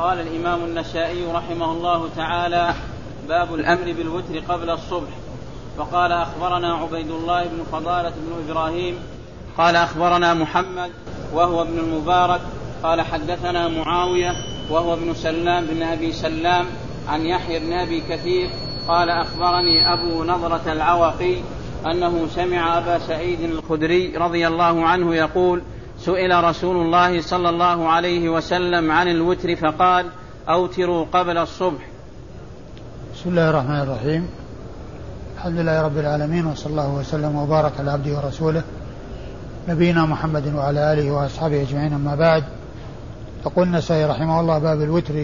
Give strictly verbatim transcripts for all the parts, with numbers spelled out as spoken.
قال الإمام النسائي رحمه الله تعالى: باب الأمر بالوتر قبل الصبح. فقال: أخبرنا عبيد الله بن فضالة بن إبراهيم قال أخبرنا محمد وهو ابن المبارك قال حدثنا معاوية وهو ابن سلام بن أبي سلام عن يحيى بن أبي كثير قال أخبرني أبو نضرة العوقي أنه سمع أبا سعيد الخدري رضي الله عنه يقول: سئل رسول الله صلى الله عليه وسلم عن الوتر فقال: أوتروا قبل الصبح. بسم الله الرحمن الرحيم. الحمد لله رب العالمين، وصلى الله وسلم وبارك على عبده ورسوله نبينا محمد وعلى آله وأصحابه أجمعين، أما بعد. يقول النسائي رحمه الله: باب الوتر،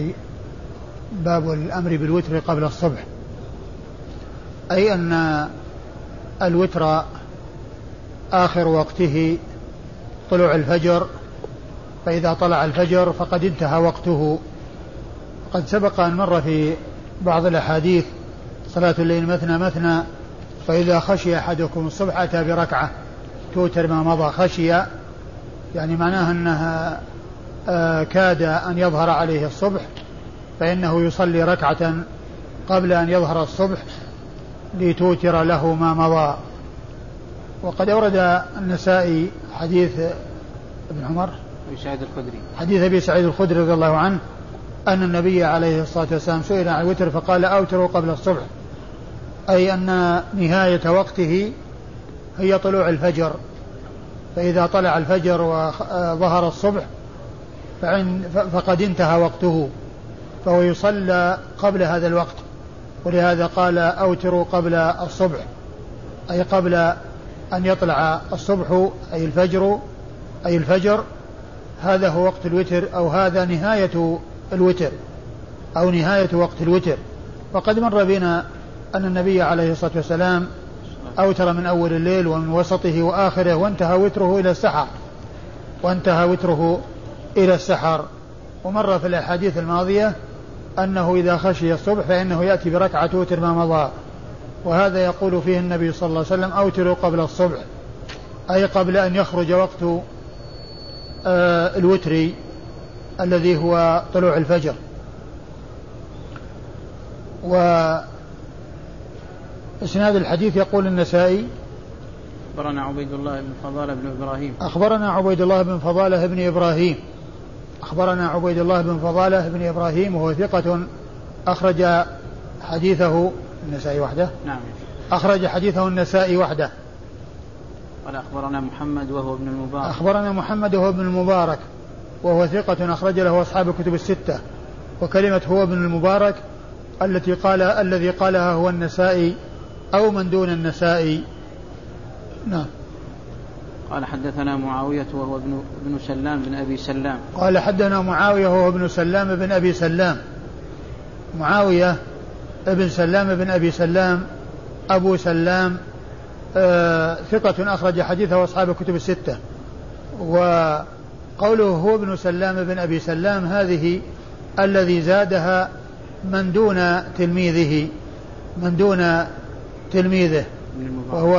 باب الأمر بالوتر قبل الصبح، أي أن الوتر آخر وقته طلوع الفجر، فإذا طلع الفجر فقد انتهى وقته. قد سبق أن مر في بعض الأحاديث: صلاة الليل مثنى مثنى، فإذا خشي أحدكم الصبح أتى بركعة توتر ما مضى. خشي يعني معناها أنها آه كاد أن يظهر عليه الصبح، فإنه يصلي ركعة قبل أن يظهر الصبح لتوتر له ما مضى. وقد أورد النسائي حديث ابن عمر حديث أبي سعيد الخدري رضي الله عنه أن النبي عليه الصلاة والسلام سئل عن الوتر فقال: أوتروا قبل الصبح، أي أن نهاية وقته هي طلوع الفجر، فإذا طلع الفجر وظهر الصبح فقد انتهى وقته، فهو يصلى قبل هذا الوقت. ولهذا قال: أوتروا قبل الصبح، أي قبل أن يطلع الصبح، أي الفجر أي الفجر هذا هو وقت الوتر، أو هذا نهاية الوتر، أو نهاية وقت الوتر. وقد مر بنا أن النبي عليه الصلاة والسلام أوتر من أول الليل ومن وسطه وآخره، وانتهى وتره إلى السحر وانتهى وتره إلى السحر. ومر في الأحاديث الماضية أنه إذا خشي الصبح فإنه يأتي بركعة وتر ما مضى، وهذا يقول فيه النبي صلى الله عليه وسلم: أوتروا قبل الصبح، أي قبل أن يخرج وقت آه الوتر الذي هو طلوع الفجر. وإسناد الحديث يقول النسائي: أخبرنا عبيد الله بن فضالة بن إبراهيم أخبرنا عبيد الله بن فضالة بن إبراهيم أخبرنا عبيد الله بن فضالة بن إبراهيم وهو ثقة أخرج حديثه النسائي وحده. نعم. أخرج حديثه النسائي وحده. قال أخبرنا محمد وهو ابن المبارك أخبرنا محمد وهو ابن المبارك وهو ثقة أخرج له أصحاب الكتب الستة. وكلمة هو ابن المبارك التي قال الذي قالها هو النسائي أو من دون النسائي. نعم. قال حدثنا معاوية وهو ابن ابن سلام بن أبي سلام قال حدثنا معاوية وهو ابن سلام بن أبي سلام. معاوية ابن سلام بن أبي سلام أبو سلام آه ثقة أخرج حديثه أصحاب الكتب الستة. وقوله هو ابن سلام بن أبي سلام هذه الذي زادها من دون تلميذه من دون تلميذه وهو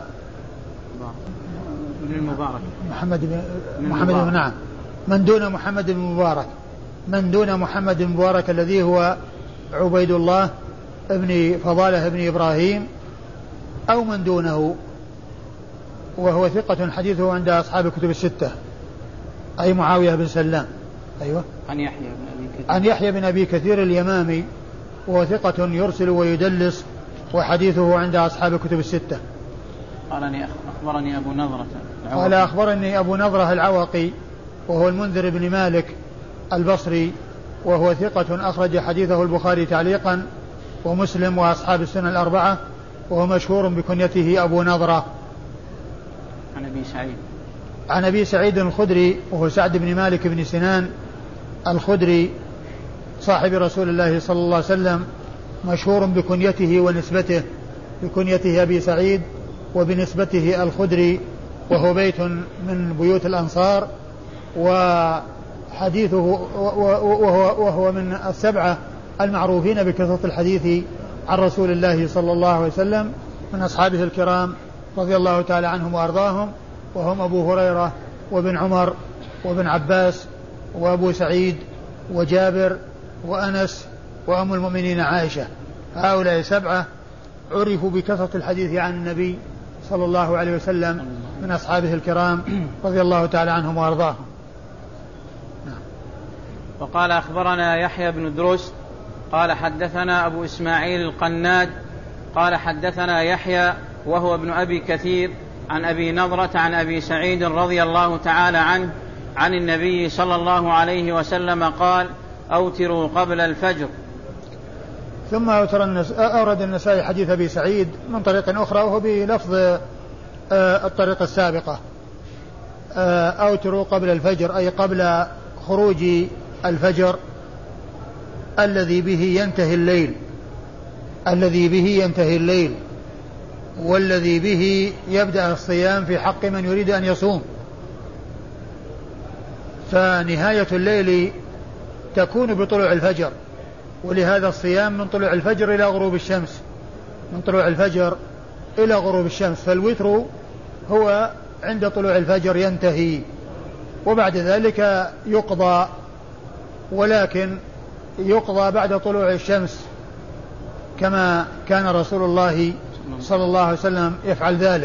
ابن المبارك محمد بن محمد بن نعم من دون محمد بن مبارك من دون محمد بن مبارك الذي هو عبيد الله ابن فضالة ابن إبراهيم أو من دونه، وهو ثقة حديثه عند أصحاب الكتب الستة، أي معاوية بن سلام. أيوة. عن يحيى بن أبي كثير عن يحيى بن أبي كثير اليمامي وهو ثقة يرسل ويدلس وحديثه عند أصحاب الكتب الستة. قال أخبرني أبو نضرة قال أخبرني أبو نضرة العوقي وهو المنذر بن مالك البصري وهو ثقة أخرج حديثه البخاري تعليقا ومسلم وأصحاب السنة الأربعة، وهو مشهور بكنيته أبو نضرة. عن أبي سعيد عن أبي سعيد الخدري وهو سعد بن مالك بن سنان الخدري صاحب رسول الله صلى الله عليه وسلم، مشهور بكنيته ونسبته، بكنيته أبي سعيد وبنسبته الخدري، وهو بيت من بيوت الأنصار، وحديثه وهو, وهو من السبعة المعروفين بكثرة الحديث عن رسول الله صلى الله عليه وسلم من أصحابه الكرام رضي الله تعالى عنهم وأرضاهم، وهم أبو هريرة وابن عمر وابن عباس وأبو سعيد وجابر وأنس وأم المؤمنين عائشة. هؤلاء سبعة عرفوا بكثرة الحديث عن النبي صلى الله عليه وسلم من أصحابه الكرام رضي الله تعالى عنهم وأرضاهم. وقال أخبرنا يحيى بن درست قال حدثنا أبو إسماعيل القناد قال حدثنا يحيى وهو ابن أبي كثير عن أبي نضرة عن أبي سعيد رضي الله تعالى عنه عن النبي صلى الله عليه وسلم قال أوتروا قبل الفجر. ثم أورد النسائي حديث أبي سعيد من طريق أخرى وهو بلفظ الطريق السابقة أوتروا قبل الفجر أي قبل خروج الفجر الذي به ينتهي الليل الذي به ينتهي الليل والذي به يبدأ الصيام في حق من يريد أن يصوم. فنهاية الليل تكون بطلوع الفجر، ولهذا الصيام من طلوع الفجر إلى غروب الشمس من طلوع الفجر إلى غروب الشمس. فالوتر هو عند طلوع الفجر ينتهي، وبعد ذلك يقضى، ولكن يقضى بعد طلوع الشمس كما كان رسول الله صلى الله عليه وسلم يفعل ذلك.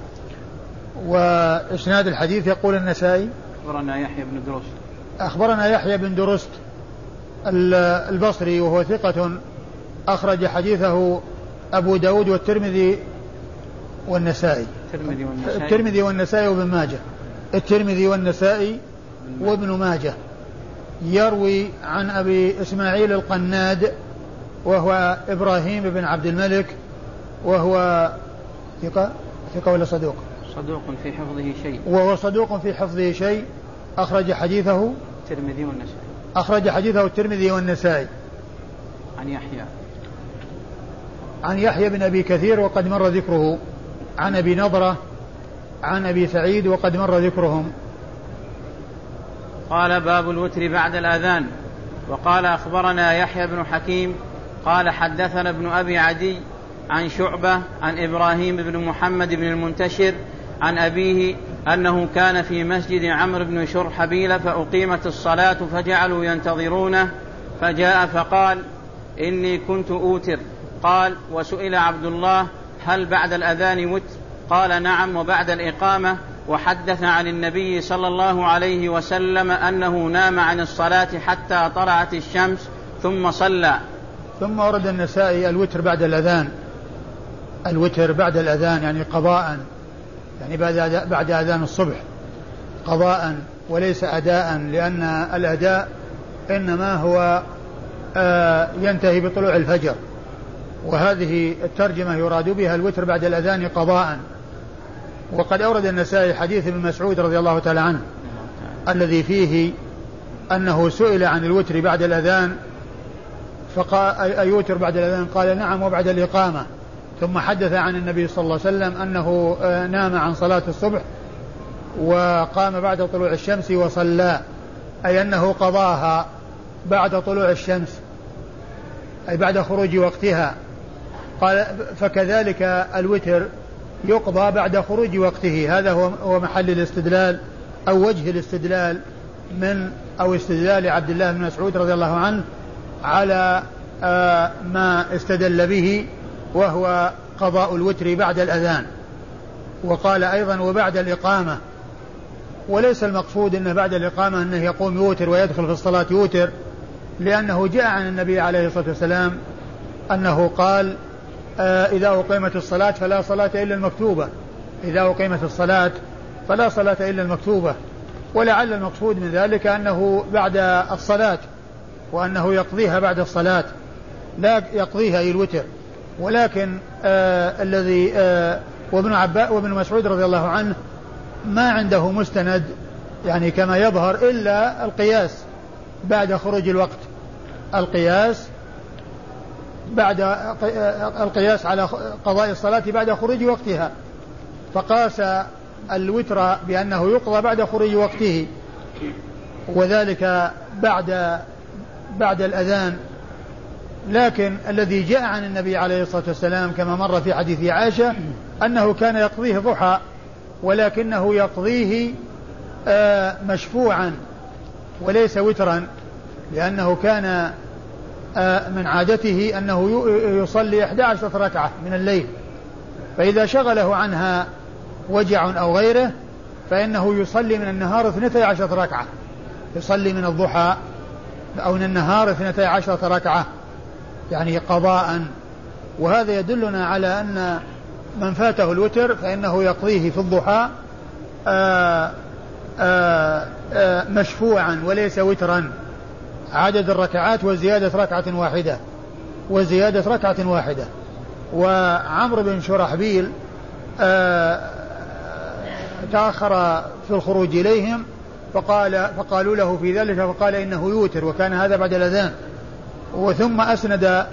وإسناد الحديث يقول النسائي أخبرنا يحيى بن درست أخبرنا يحيى بن درست البصري وهو ثقة أخرج حديثه أبو داود والترمذي والنسائي الترمذي والنسائي الترمذي والنسائي وابن ماجه الترمذي والنسائي وابن ماجه. يروي عن أبي إسماعيل القناد وهو إبراهيم بن عبد الملك وهو ثقة ثقة ولا صدوق صدوق في حفظه شيء وهو صدوق في حفظه شيء أخرج حديثه الترمذي والنسائي أخرج حديثه الترمذي والنسائي. عن يحيى عن يحيى بن أبي كثير وقد مر ذكره. عن أبي نضرة عن أبي سعيد وقد مر ذكرهم. قال باب الوتر بعد الأذان. وقال أخبرنا يحيى بن حكيم قال حدثنا ابن أبي عدي عن شعبة عن إبراهيم بن محمد بن المنتشر عن أبيه أنه كان في مسجد عمرو بن شرحبيل فأقيمت الصلاة فجعلوا ينتظرونه فجاء فقال إني كنت أوتر. قال وسئل عبد الله هل بعد الأذان وتر؟ قال نعم وبعد الإقامة. وحدث عن النبي صلى الله عليه وسلم أنه نام عن الصلاة حتى طلعت الشمس ثم صلى. ثم ورد النسائي الوتر بعد الأذان الوتر بعد الأذان يعني قضاء، يعني بعد بعد أذان الصبح قضاء وليس أداء، لأن الأداء إنما هو آه ينتهي بطلوع الفجر، وهذه الترجمة يراد بها الوتر بعد الأذان قضاء. وقد أورد النسائي حديث ابن مسعود رضي الله تعالى عنه الذي فيه أنه سئل عن الوتر بعد الأذان فقال أيوتر بعد الأذان؟ قال نعم وبعد الإقامة. ثم حدث عن النبي صلى الله عليه وسلم أنه نام عن صلاة الصبح وقام بعد طلوع الشمس وصلى، أي أنه قضاها بعد طلوع الشمس أي بعد خروج وقتها. قال فكذلك الوتر يقضى بعد خروج وقته. هذا هو محل الاستدلال أو وجه الاستدلال من أو استدلال عبد الله بن مسعود رضي الله عنه على ما استدل به، وهو قضاء الوتر بعد الأذان. وقال أيضا وبعد الإقامة، وليس المقصود أنه بعد الإقامة أنه يقوم يوتر ويدخل في الصلاة يوتر، لأنه جاء عن النبي عليه الصلاة والسلام أنه قال آه إذا أقيمت الصلاة فلا صلاة إلا المكتوبة إذا أقيمت الصلاة فلا صلاة إلا المكتوبة. ولعل المقصود من ذلك أنه بعد الصلاة، وأنه يقضيها بعد الصلاة لا يقضيها أي الوتر. ولكن آه الذي آه وابن عباس وابن مسعود رضي الله عنه ما عنده مستند يعني كما يظهر إلا القياس بعد خروج الوقت، القياس بعد القياس على قضاء الصلاة بعد خروج وقتها، فقاس الوتر بأنه يقضى بعد خروج وقته، وذلك بعد بعد الأذان. لكن الذي جاء عن النبي عليه الصلاة والسلام كما مر في حديث عائشة أنه كان يقضيه ضحى، ولكنه يقضيه مشفوعا وليس وترا، لأنه كان من عادته أنه يصلي إحدى عشرة ركعة من الليل، فإذا شغله عنها وجع أو غيره فإنه يصلي من النهار اثنتي عشرة ركعة، يصلي من الضحى أو من النهار اثنتي عشرة ركعة يعني قضاء. وهذا يدلنا على أن من فاته الوتر فإنه يقضيه في الضحى آآ آآ آآ مشفوعا وليس وترا، عدد الركعات وزيادة ركعة واحدة وزيادة ركعة واحدة. وعمرو بن شرحبيل تأخر في الخروج إليهم فقال فقالوا له في ذلك فقال إنه يوتر، وكان هذا بعد الأذان. وثم أسند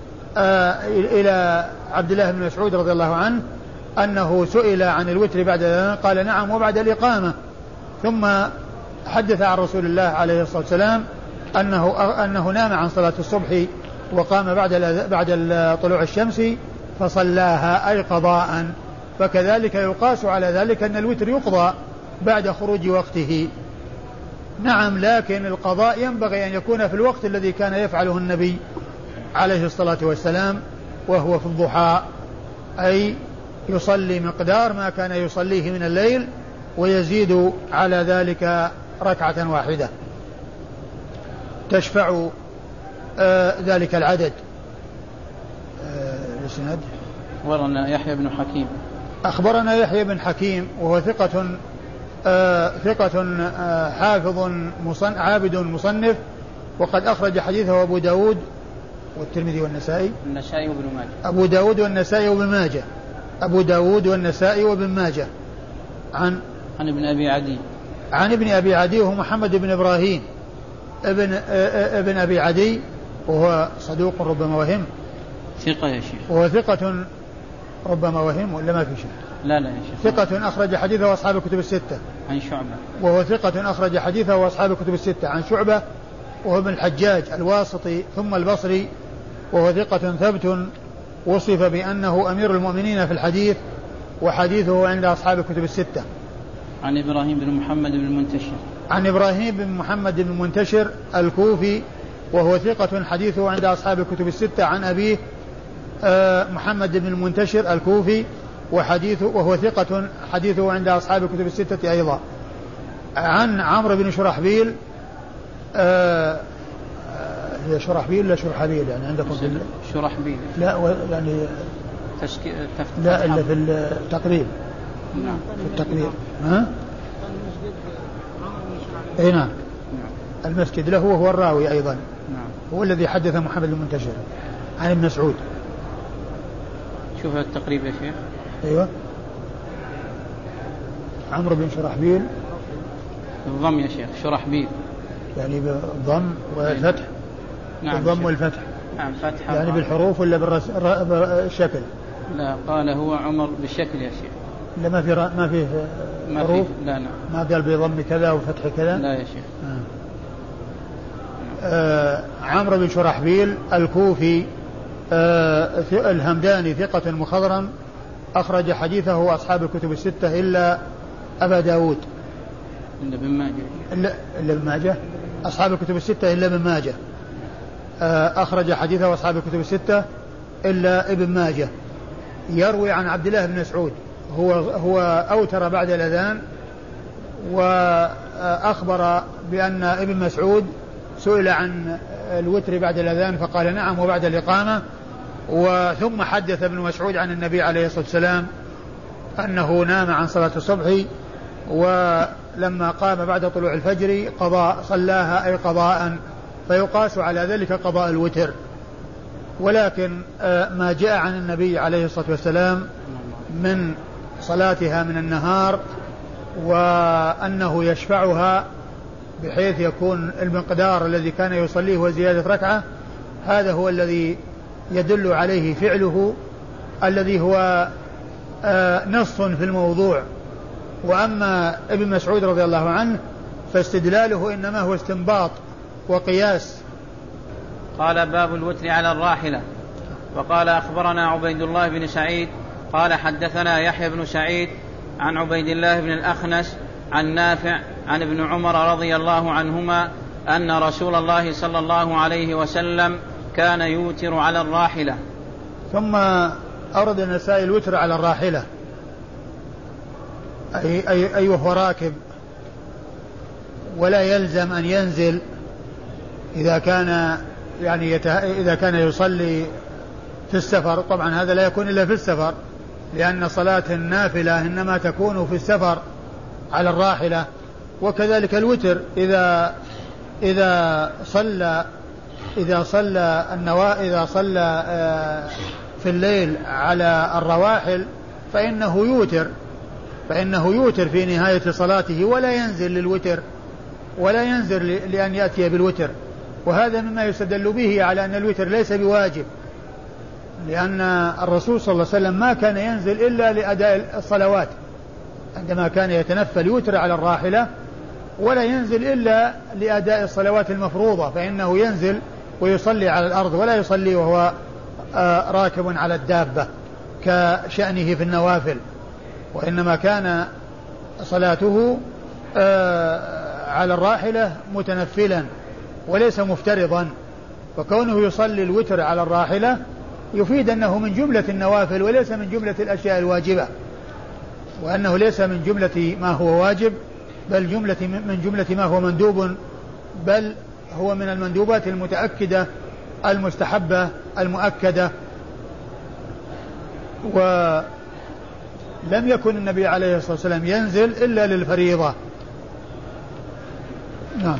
إلى عبد الله بن مسعود رضي الله عنه أنه سئل عن الوتر بعد الأذان قال نعم وبعد الإقامة. ثم حدث عن رسول الله عليه الصلاة والسلام أنه, أنه نام عن صلاة الصبح وقام بعد بعد طلوع الشمس فصلاها أي قضاء. فكذلك يقاس على ذلك أن الوتر يقضى بعد خروج وقته. نعم، لكن القضاء ينبغي أن يكون في الوقت الذي كان يفعله النبي عليه الصلاة والسلام وهو في الضحى، أي يصلي مقدار ما كان يصليه من الليل ويزيد على ذلك ركعة واحدة تشفع آه ذلك العدد. الاسناد آه ورنا يحيى بن حكيم أخبرنا يحيى بن حكيم وهو ثقة آه ثقة آه حافظ مصن عابد مصنف، وقد أخرج حديثه أبو داود والترمذي والنسائي النسائي وابن ماجه أبو داود والنسائي وابن ماجه أبو داود والنسائي وابن ماجه عن عن ابن أبي عدي عن ابن أبي عدي وهو محمد بن إبراهيم ابن ابن أبي عدي وهو صدوق ربما وهم، ثقة يا شيخ، وهو ثقة ربما وهم ولا ما في شيء؟ لا لا يا شيخ، ثقة أخرج حديثه وأصحاب الكتب الستة. عن شعبة وهو ثقة أخرج حديثه وأصحاب الكتب الستة. عن شعبة وهو ابن الحجاج الواسطي ثم البصري، وهو ثقة ثبت وصف بأنه أمير المؤمنين في الحديث وحديثه عند أصحاب الكتب الستة. عن إبراهيم بن محمد بن المنتشر عن إبراهيم بن محمد بن المنتشر الكوفي وهو ثقة حديثه عند أصحاب الكتب الستة. عن أبيه محمد بن المنتشر الكوفي وحديثه وهو ثقة حديثه عند أصحاب الكتب الستة أيضا. عن عمرو بن شرحبيل آه هي شرحبيل لا شرحبيل يعني عندكم في شرحبيل لا يعني تشكي... تف... لا إلا في التقريب. نعم في التقريب ها اي نعم المسجد له وهو الراوي أيضا. نعم هو الذي حدث محمد المنتشر عن ابن مسعود. شوف التقريب يا شيخ. ايوه عمرو بن شرحبيل الضم يا شيخ شرحبيل يعني بالضم والفتح. نعم بالضم والفتح. نعم فتح يعني بالحروف ولا بالشكل؟ لا قال هو عمر بالشكل يا شيخ. لا ما في را... ما في حروف. لا لا ما قال بضم كذا وفتح كذا. لا يا شيخ. آه. آه عمرو بن شرحبيل الكوفي آه الهمداني ثقة مخضرم أخرج حديثه أصحاب الكتب الستة إلا أبا داود إلا ابن ماجه إلا إلا ابن ماجه أصحاب الكتب الستة إلا ابن ماجه آه أخرج حديثه أصحاب الكتب الستة إلا ابن ماجه. يروي عن عبد الله بن مسعود هو هو أوتر بعد الأذان، وأخبر بأن ابن مسعود سئل عن الوتر بعد الأذان فقال نعم وبعد الإقامة. وثم حدث ابن مسعود عن النبي عليه الصلاة والسلام أنه نام عن صلاة الصبح ولما قام بعد طلوع الفجر قضاء صلاها أي قضاء، فيقاس على ذلك قضاء الوتر. ولكن ما جاء عن النبي عليه الصلاة والسلام من صلاتها من النهار وأنه يشفعها بحيث يكون المقدار الذي كان يصليه وزيادة ركعة، هذا هو الذي يدل عليه فعله الذي هو نص في الموضوع. وأما ابن مسعود رضي الله عنه فاستدلاله إنما هو استنباط وقياس. قال باب الوتر على الراحلة. وقال أخبرنا عبيد الله بن سعيد قال حدثنا يحيى بن سعيد عن عبيد الله بن الأخنس عن نافع عن ابن عمر رضي الله عنهما أن رسول الله صلى الله عليه وسلم كان يوتر على الراحلة. ثم أورد النسائي الوتر على الراحلة، أي, أي, أي وهو راكب، ولا يلزم أن ينزل إذا كان يعني يته... إذا كان يصلي في السفر. طبعا هذا لا يكون إلا في السفر، لأن صلاة النافلة إنما تكون في السفر على الراحلة. وكذلك الوتر إذا إذا صلى إذا صلى النوا إذا صلى في الليل على الرواحل فإنه يوتر فإنه يوتر في نهاية صلاته، ولا ينزل للوتر ولا ينزل لأن يأتي بالوتر. وهذا مما يستدل به على أن الوتر ليس بواجب، لأن الرسول صلى الله عليه وسلم ما كان ينزل إلا لأداء الصلوات، عندما كان يتنفل يوتر على الراحلة، ولا ينزل إلا لأداء الصلوات المفروضة، فإنه ينزل ويصلي على الأرض ولا يصلي وهو راكب على الدابة كشأنه في النوافل، وإنما كان صلاته على الراحلة متنفلا وليس مفترضا. فكونه يصلي الوتر على الراحلة يفيد أنه من جملة النوافل وليس من جملة الأشياء الواجبة، وأنه ليس من جملة ما هو واجب، بل جملة من جملة ما هو مندوب، بل هو من المندوبات المتأكدة المستحبة المؤكدة. ولم يكن النبي عليه الصلاة والسلام ينزل إلا للفريضة. نعم.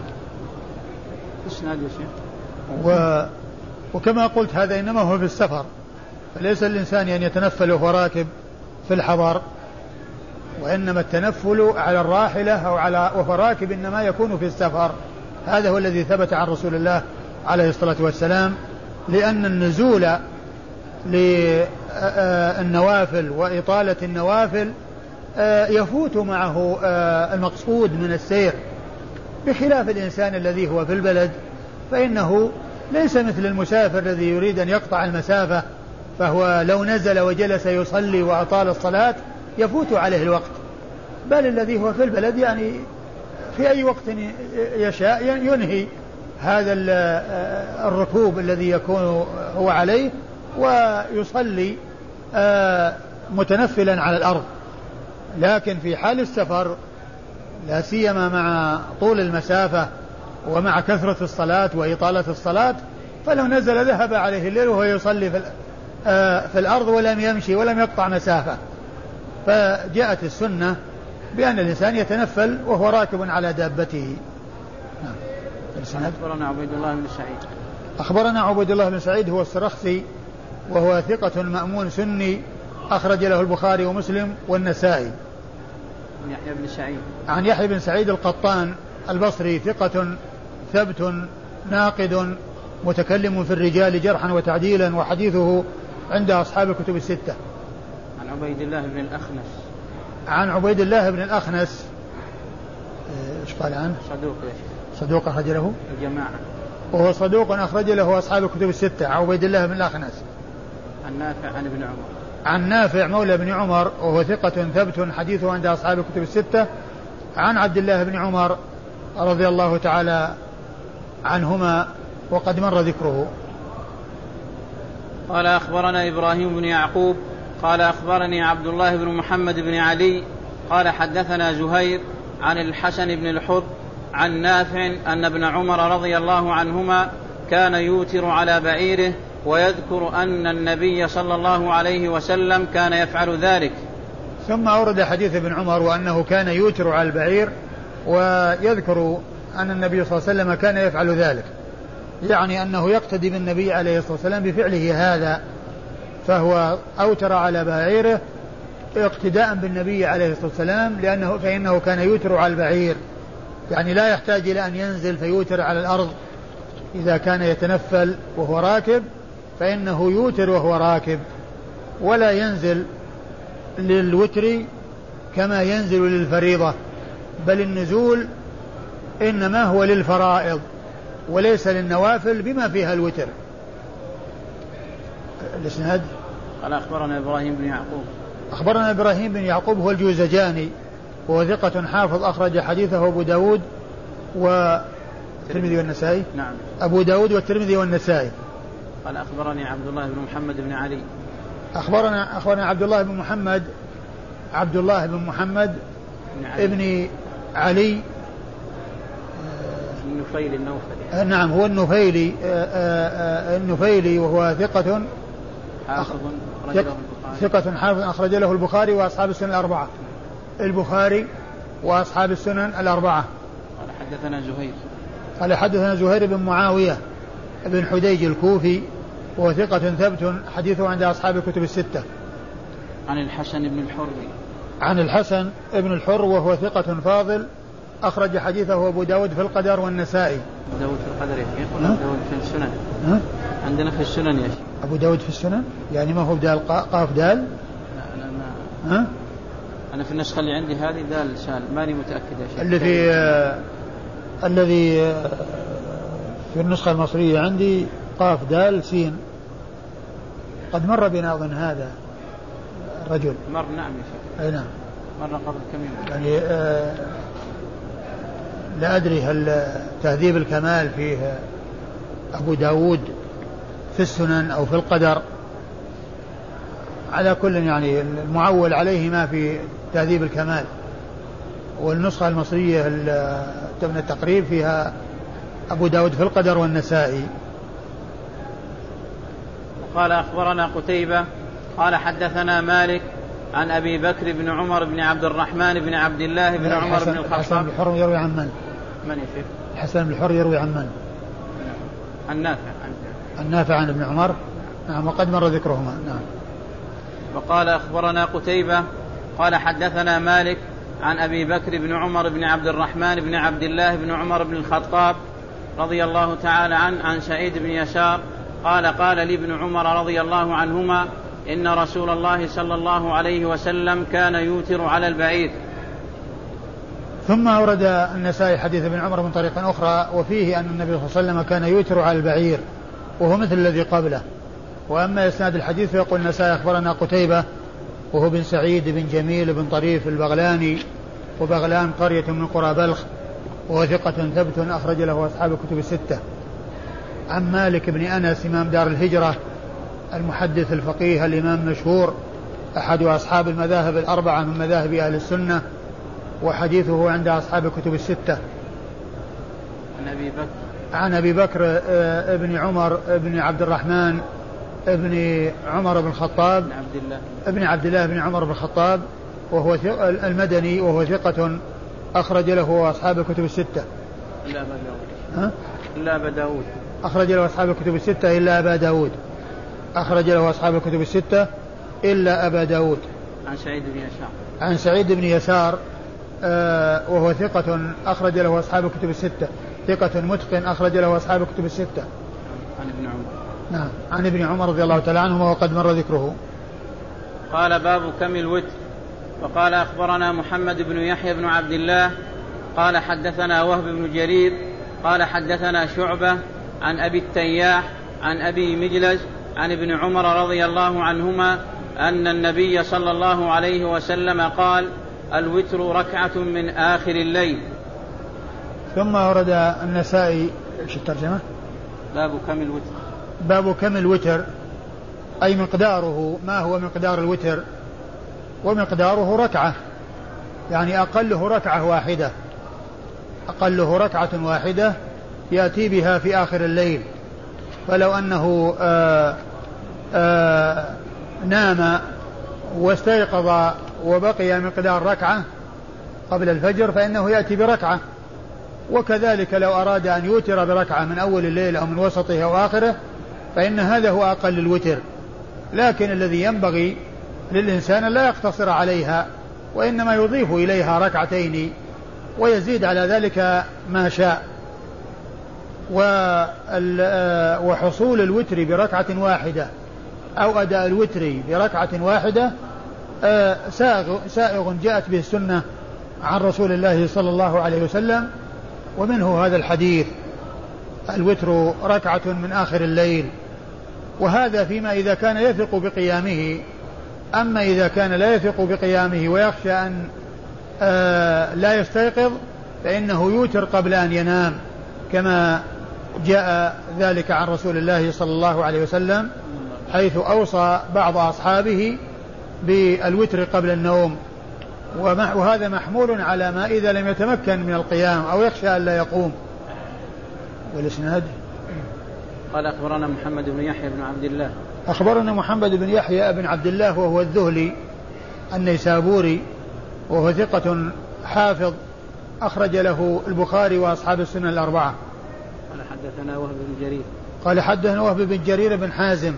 و وكما قلت هذا إنما هو في السفر، فليس الإنسان أن يتنفل وهو راكب في الحضر، وإنما التنفل على الراحلة أو على وهو راكب إنما يكون في السفر. هذا هو الذي ثبت عن رسول الله عليه الصلاة والسلام، لأن النزول للنوافل وإطالة النوافل يفوت معه المقصود من السير، بخلاف الإنسان الذي هو في البلد، فإنه ليس مثل المسافر الذي يريد أن يقطع المسافة، فهو لو نزل وجلس يصلي وأطال الصلاة يفوت عليه الوقت. بل الذي هو في البلد يعني في أي وقت يشاء ينهي هذا الركوب الذي يكون هو عليه ويصلي متنفلا على الأرض. لكن في حال السفر لا سيما مع طول المسافة ومع كثرة الصلاة وإطالة الصلاة، فلو نزل ذهب عليه الليل وهو يصلي في, في الأرض ولم يمشي ولم يقطع مسافة. فجاءت السنة بأن الإنسان يتنفل وهو راكب على دابته. أخبرنا عبيد الله بن سعيد أخبرنا عبيد الله بن سعيد هو السرخسي، وهو ثقة مأمون سني، أخرج له البخاري ومسلم والنسائي. عن يحيى بن سعيد عن يحيى بن سعيد القطان البصري، ثقة ثبت ناقد متكلم في الرجال جرحا وتعديلا، وحديثه عند أصحاب الكتب الستة. عن عبيد الله بن الأخنس عن عبيد الله بن الأخنس ايش قال عنه؟ صدوق صدوق أخرج له الجماعة، وهو صدوق أخرج له أصحاب الكتب الستة. عبيد الله بن الأخنس عن نافع عن ابن عمر عن نافع مولى ابن عمر، وهو ثقة ثبت حديثه عند أصحاب الكتب الستة. عن عبد الله بن عمر رضي الله تعالى عنهما وقد مر ذكره. قال أخبرنا إبراهيم بن يعقوب قال أخبرني عبد الله بن محمد بن علي قال حدثنا زهير عن الحسن بن الحر عن نافع أن ابن عمر رضي الله عنهما كان يوتر على بعيره، ويذكر أن النبي صلى الله عليه وسلم كان يفعل ذلك. ثم أورد حديث ابن عمر وأنه كان يوتر على البعير، ويذكر أن النبي صلى الله عليه وسلم كان يفعل ذلك، يعني أنه يقتدي بالنبي عليه الصلاة والسلام بفعله هذا، فهو أوتر على بعيره اقتداء بالنبي عليه الصلاة والسلام، لأنه فإنه كان يوتر على البعير، يعني لا يحتاج إلى أن ينزل فيوتر على الأرض. إذا كان يتنفل وهو راكب فإنه يوتر وهو راكب، ولا ينزل للوتر كما ينزل للفريضة، بل النزول إنما هو للفرائض وليس للنوافل بما فيها الوتر. الإسناد قال أخبرنا إبراهيم بن يعقوب أخبرنا إبراهيم بن يعقوب هو الجوزجاني، وهو ثقة حافظ أخرج حديثه أبو داود والترمذي والنسائي. نعم. أبو داود والترمذي والنسائي. قال أخبرني عبد الله بن محمد بن علي. أخبرنا أخبرنا عبد الله بن محمد عبد الله بن محمد بن علي, ابن علي النفيلي النوفلي. نعم هو النفيلي النفيلي وهو ثقة حافظ أخرج له ثقة حافظ أخرج له البخاري وأصحاب السنن الأربعة. البخاري وأصحاب السنن الأربعة. قال حدثنا زهير قال حدثنا زهير بن معاوية بن حديج الكوفي وهو ثقة ثبت حديثه عند أصحاب الكتب الستة. عن الحسن بن الحر عن الحسن بن الحر وهو ثقة فاضل أخرج حديثه أبو داود في القدر والنسائي. أبو داود في القدر يا شيخ ولا أبو داود في السنن؟ ها؟ عندنا في السنن يا شيخ. أبو داود في السنن يعني ما هو دال قاف دال؟ لا أنا ما ها؟ أنا في النسخة اللي عندي هذه دال سال ماني متأكد يا شيخ. اللي في آه الذي آه في النسخة المصرية عندي قاف دال سين. قد مر بنا أظن هذا الرجل. مر نعم يا شيخ. أي نعم. مر قبل كم يوم. يعني آه لا أدري هل تهذيب الكمال فيه أبو داود في السنن أو في القدر. على كل يعني المعول عليه ما في تهذيب الكمال. والنسخة المصرية من التقريب فيها أبو داود في القدر والنسائي. قال أخبرنا قتيبة قال حدثنا مالك عن أبي بكر بن عمر بن عبد الرحمن بن عبد الله بن عمر بن الخطاب. الحسن بن الحر يروي عن من؟ من يشير؟ الحسن بن الحر يروي عن من؟ النافع النافع عن ابن عمر. نعم وقد مر ذكرهما. نعم. وقال أخبرنا قتيبة قال حدثنا مالك عن أبي بكر بن عمر بن عبد الرحمن بن عبد الله بن عمر بن الخطاب رضي الله تعالى عنه عن سعيد بن يسار قال قال لي ابن عمر رضي الله عنهما إن رسول الله صلى الله عليه وسلم كان يوتر على البعير. ثم أورد النسائي حديث ابن عمر من طريق أخرى وفيه أن النبي صلى الله عليه وسلم كان يوتر على البعير وهو مثل الذي قبله. وأما إسناد الحديث فيقول النسائي أخبرنا قتيبة وهو بن سعيد بن جميل بن طريف البغلاني وبغلان قرية من قرى بلخ وهو ثقة ثبت أخرج له أصحاب الكتب الستة. عن مالك بن أنس إمام دار الهجرة المحدث الفقيه الإمام المشهور أحد أصحاب المذاهب الأربعة من مذاهب أهل السنة وحديثه عند أصحاب الكتب الستة. عن أبي بكر عن أبي بكر ابن عمر ابن عبد الرحمن ابن عمر بن الخطاب عبد الله ابن عبد الله بن عمر بن الخطاب وهو المدني وهو ثقة أخرج له أصحاب الكتب الستة إلا أبا داود. ها؟ إلا أبا داود أخرج له أصحاب الكتب الستة إلا أبا داود. أخرج له أصحاب الكتب الستة إلا أبا داود. عن سعيد بن يسار عن سعيد بن يسار آه وهو ثقة أخرج له أصحاب الكتب الستة ثقة متقن أخرج له أصحاب الكتب الستة. عن ابن عمر. نعم عن ابن عمر رضي الله تعالى عنهما وقد مر ذكره. قال باب كم الوتر. وقال أخبرنا محمد بن يحيى بن عبد الله قال حدثنا وهب بن جرير قال حدثنا شعبة عن أبي التياح عن أبي مجلج عن ابن عمر رضي الله عنهما أن النبي صلى الله عليه وسلم قال الوتر ركعة من آخر الليل. ثم ورد النسائي ايش الترجمة؟ باب كم الوتر. باب كم الوتر أي مقداره ما هو مقدار الوتر. ومقداره ركعة يعني أقله ركعة واحدة أقله ركعة واحدة يأتي بها في آخر الليل. فلو أنه آآ آآ نام واستيقظ وبقي مقدار ركعة قبل الفجر فإنه يأتي بركعة. وكذلك لو أراد أن يوتر بركعة من أول الليل أو من وسطه أو آخره فإن هذا هو أقل الوتر. لكن الذي ينبغي للإنسان لا يقتصر عليها وإنما يضيف إليها ركعتين ويزيد على ذلك ما شاء. وحصول الوتر بركعة واحدة أو أداء الوتر بركعة واحدة سائغ جاءت به السنة عن رسول الله صلى الله عليه وسلم. ومنه هذا الحديث الوتر ركعة من آخر الليل. وهذا فيما إذا كان يثق بقيامه. أما إذا كان لا يثق بقيامه ويخشى أن لا يستيقظ فإنه يوتر قبل أن ينام كما جاء ذلك عن رسول الله صلى الله عليه وسلم حيث أوصى بعض أصحابه بالوتر قبل النوم، وهذا محمول على ما إذا لم يتمكن من القيام أو يخشى أن لا يقوم. والإسناد قال أخبرنا محمد بن يحيى بن عبد الله أخبرنا محمد بن يحيى بن عبد الله وهو الذهلي النيسابوري وهو ثقة حافظ أخرج له البخاري وأصحاب السنن الأربعة. قال حدثنا وهب بن جرير قال حدثنا وهب بن جرير بن حازم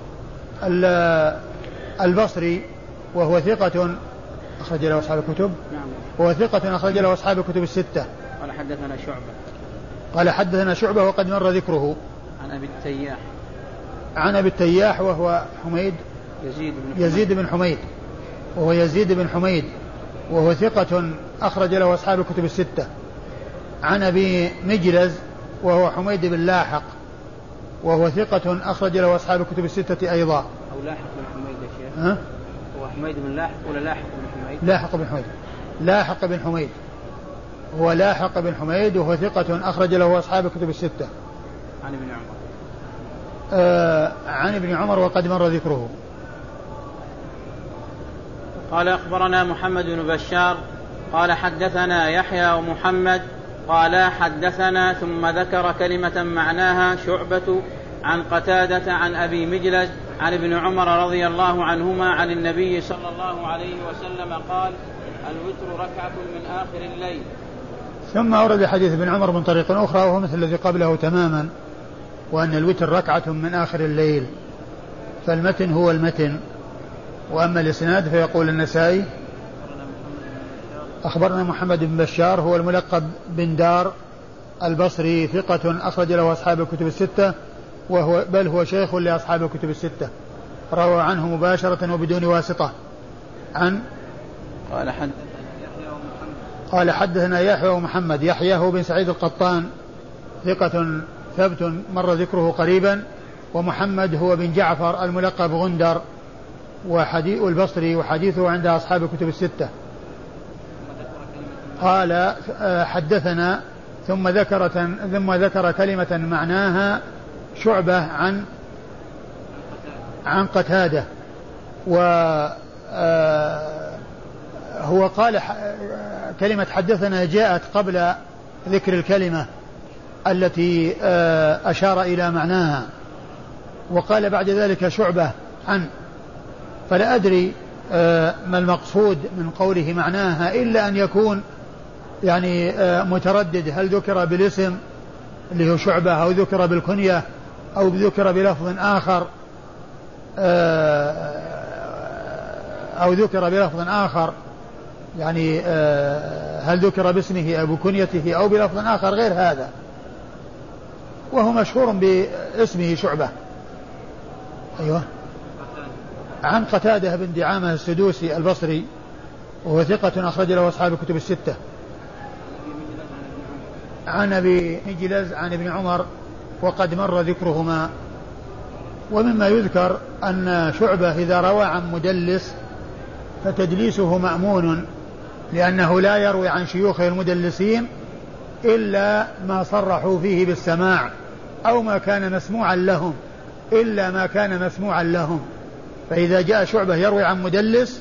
البصري وهو ثقة أخرج له أصحاب الكتب. نعم. وهو ثقة أخرج له أصحاب الكتب الستة. قال حدثنا شعبة قال حدثنا شعبة وقد مر ذكره. عن أبي التياح عن أبي التياح وهو حميد يزيد بن حميد يزيد بن حميد وهو يزيد بن حميد وهو ثقة أخرج له أصحاب الكتب الستة. عن أبي مجلز وهو حميد بن لاحق وهو ثقة أخرج له أصحاب الكتب الستة أيضا. أو لاحق بن حميد يا شيخ. ها؟ هو حميد بن لاحق ولا لاحق بن حميد؟ لاحق بن حميد لاحق بن حميد هو لاحق بن حميد وهو ثقة أخرج له أصحاب الكتب الستة. عن ابن عمر آه عن ابن عمر وقد مر ذكره. قال أخبرنا محمد بن بشار قال حدثنا يحيى ومحمد قال حدثنا ثم ذكر كلمة معناها شعبة عن قتادة عن أبي مجلس عن ابن عمر رضي الله عنهما عن النبي صلى الله عليه وسلم قال الوتر ركعة من آخر الليل. ثم أورد حديث ابن عمر من طريق أخرى وهو مثل الذي قبله تماما، وأن الوتر ركعة من آخر الليل، فالمتن هو المتن. وأما الإسناد فيقول النسائي أخبرنا محمد بن بشار هو الملقب بن دار البصري ثقة أخرج له أصحاب الكتب الستة، وهو بل هو شيخ لأصحاب الكتب الستة، روى عنه مباشرة وبدون واسطة. عن قال حدثنا يحيى ومحمد قال حدثنا يحيى ومحمد يحيى هو بن سعيد القطان ثقة ثبت مر ذكره قريبا، ومحمد هو بن جعفر الملقب غندر وحديث البصري وحديثه عند أصحاب الكتب الستة. قال حدثنا ثم ذكر ثم ذكر كلمة معناها شعبة عن عن قتادة، وهو قال كلمة حدثنا جاءت قبل ذكر الكلمة التي أشار إلى معناها، وقال بعد ذلك شعبة عن، فلا أدري ما المقصود من قوله معناها إلا أن يكون يعني متردد، هل ذكر بالاسم اللي هو شعبة أو ذكر بالكنية أو ذكر بلفظ آخر أو ذكر بلفظ آخر، يعني هل ذكر باسمه أو بكنيته أو بلفظ آخر غير هذا، وهو مشهور باسمه شعبة. أيوة عن قتادة بن دعامة السدوسي البصري وهو ثقة أخرج له أصحاب الكتب الستة. عن أبي مجلز عن ابن عمر وقد مر ذكرهما. ومما يذكر أن شعبة إذا روى عن مدلس فتدليسه مأمون، لأنه لا يروي عن شيوخه المدلسين إلا ما صرحوا فيه بالسماع أو ما كان مسموعا لهم إلا ما كان مسموعا لهم. فإذا جاء شعبة يروي عن مدلس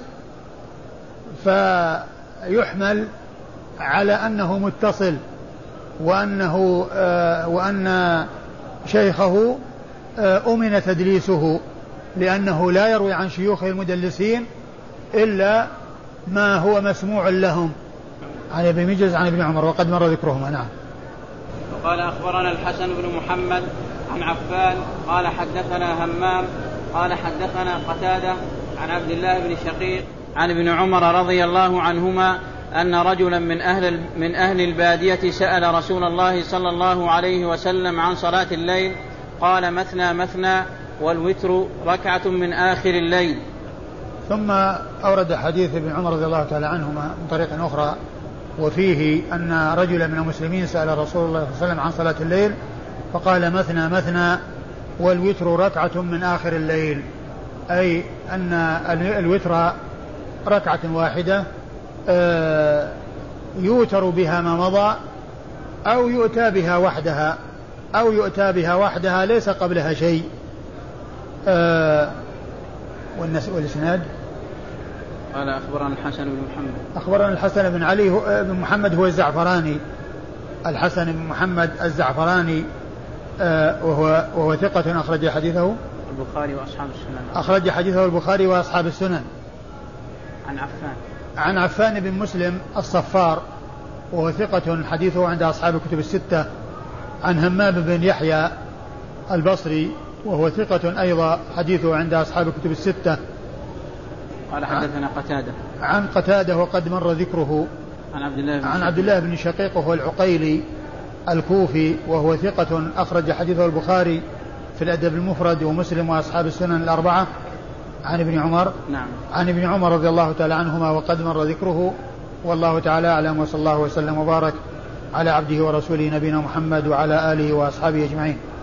فيحمل على أنه متصل، وأنه آه وأن شيخه آه أمن تدليسه، لأنه لا يروي عن شيوخه المدلسين إلا ما هو مسموع لهم. عن ابن مجلس عن ابن عمر وقد مر ذكرهما. نعم. وقال أخبرنا الحسن بن محمد عن عفان قال حدثنا همام قال حدثنا قتادة عن عبد الله بن شقيق عن ابن عمر رضي الله عنهما أن رجلا من أهل, من أهل البادية سأل رسول الله صلى الله عليه وسلم عن صلاة الليل قال مثنى مثنى والوتر ركعة من آخر الليل. ثم أورد حديث ابن عمر رضي الله تعالى عنهما من طريق أخرى وفيه أن رجلا من المسلمين سأل رسول الله صلى الله عليه وسلم عن صلاة الليل فقال مثنى مثنى والوتر ركعة من آخر الليل، أي أن الوتر ركعة واحدة يوتر بها ما مضى أو يؤتى بها وحدها أو يؤتى بها وحدها ليس قبلها شيء. آه والإسناد قال أخبرنا الحسن بن محمد أخبرنا الحسن بن علي بن محمد هو الزعفراني الحسن بن محمد الزعفراني آه وهو, وهو ثقة أخرج حديثه البخاري وأصحاب السنن أخرج حديثه البخاري وأصحاب السنن. عن عفان عن عفان بن مسلم الصفار وهو ثقة حديثه عند أصحاب الكتب الستة. عن همام بن يحيى البصري وهو ثقة أيضا حديثه عند أصحاب الكتب الستة. قال حدثنا قتادة عن قتادة وقد مر ذكره. عن عبد الله بن عن عبد الله بن شقيق وهو العقيلي الكوفي وهو ثقة أخرج حديثه البخاري في الأدب المفرد ومسلم وأصحاب السنن الأربعة. عن ابن عمر نعم. عن ابن عمر رضي الله تعالى عنهما وقد مر ذكره. والله تعالى أعلم وصلى الله وسلم وبارك على عبده ورسوله نبينا محمد وعلى آله وأصحابه أجمعين.